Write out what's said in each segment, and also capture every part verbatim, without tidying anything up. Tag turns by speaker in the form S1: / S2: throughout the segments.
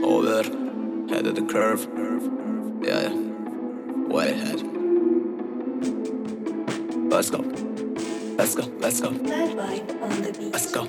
S1: over, head of the curve. Yeah, yeah, way ahead. Let's go, let's go, let's go, let's go.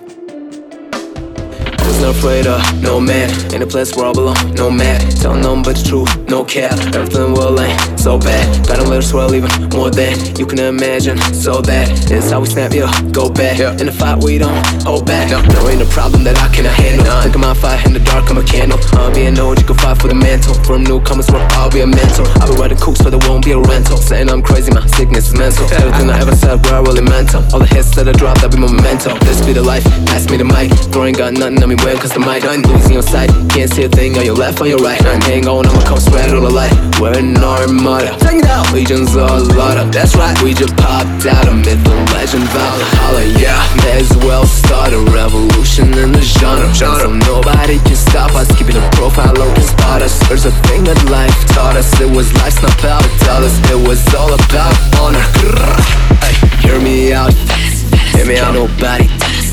S1: I was not afraid of no man, in a place where I belong, no man. Tell none but the truth, no cap. Everything will ain't so bad. Got a little swirl even more than you can imagine. So that is how we snap, yeah, go back. Yeah. In the fight we don't hold back. No, there ain't a problem that I cannot handle. None. Think of my fire in the dark, I'm a candle. I'll be an old, you can fight for the mantle. From newcomers, where I'll be a mentor. I'll be writing cooks, but there won't be a rental. Saying I'm crazy, my sickness is mental. Everything I ever said, where I really meant to. All the hits that I dropped, that be my memento. This be the life, pass me the mic. Though ain't got nothing on me when cause the mic done losing your sight. Can't see a thing on your left or your right. I'm hang on, I'ma come spread all the light. We're an armada, check it out. Legions are a lot of, that's right. We just popped out a myth, a legend, Valhalla. Yeah, may as well start a revolution in the genre. So nobody can stop us, keeping a profile low can spot us. There's a thing that life taught us. It was life's not power, tell us it was all about honor. Hey, hear me out, hear me out, nobody.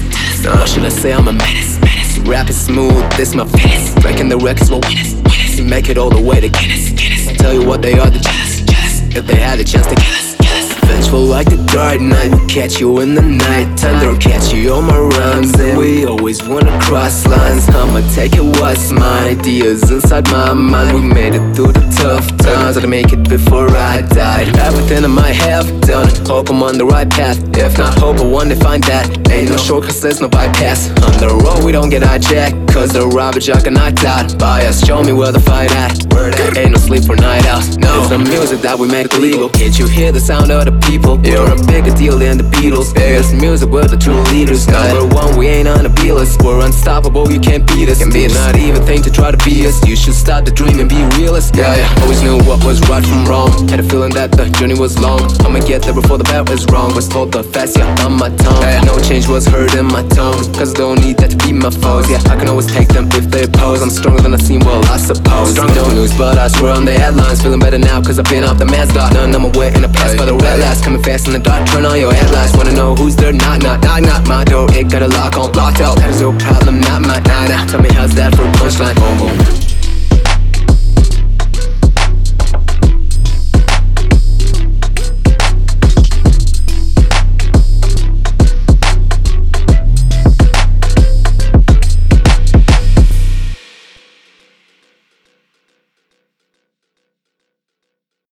S1: Or should I say I'm a menace? Rap is smooth, this my fitness. Breaking the records will win us. You make it all the way to Guinness. Tell you what, they are the jealous. If they had a chance to kill us. Vengeful like the dark night. We catch you in the night time. They'll catch you on my rhymes. And we always wanna cross lines. I'ma take it what's mine. Ideas inside my mind. We made it through the tough times. I'd make it before I died. Everything I might have done, hope I'm on the right path. If not, hope I one day find that. Ain't no shortcuts, there's no bypass. On the road we don't get hijacked, cause the robber jock got knocked out by us. Show me where the fight at. Ain't no sleep for night out. No, it's the music that we make legal. Can't you hear the sound of the people? You're a bigger deal than the Beatles. It's music, we're the true leaders. Number one, we ain't on the B-list. We're unstoppable, you can't beat us. Can beat us. Not even think to try to be us. You should stop the dream and be realist. Yeah, yeah. Always knew what was right from wrong. Had a feeling that the journey was long. I'ma get there before the bet was wrong. Was told the fast, yeah, on my tongue. Yeah, no change was heard in my tone. Cause I don't need that to be my foes. Yeah, I can always take them if they oppose. I'm stronger than I seem, well, I suppose. Strong, no news, but I swear on the headlines. Feeling better now cause I've been off the man's got none. I'm away in the past by the red lights. Coming fast in the dark, turn on your headlights. Wanna know who's there? Not, not, not, not my door. It got a lock on, locked out. There's no problem, not my, nah, nah. Tell me how's that for a punchline? Boom, boom.